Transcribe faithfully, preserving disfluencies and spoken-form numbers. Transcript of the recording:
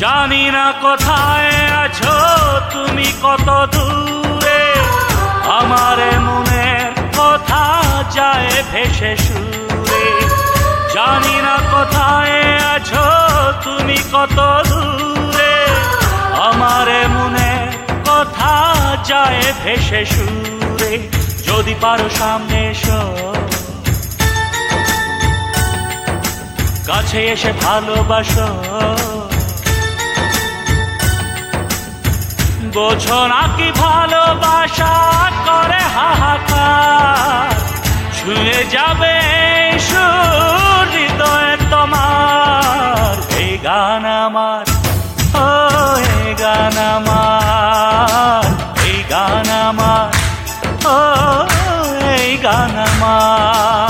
জানি না কোথায় আছো তুমি, কত দূরে আমার মনের কথা যায় ভেসে সুরে। জানি না কোথায় আছো তুমি, কত দূরে আমার মনের কথা যায় ভেসে সুরে। যদি পারো সামনে এসো, কাছে এসে ভালোবাসো। বোঝো নাকি ভালোবাসা করে হাহাকার, ছুঁয়ে যাবে সুর হৃদয়ে তোমার। এই গান আমার, ও এই গান আমার, এই গান আমার, ও এই গান আমার।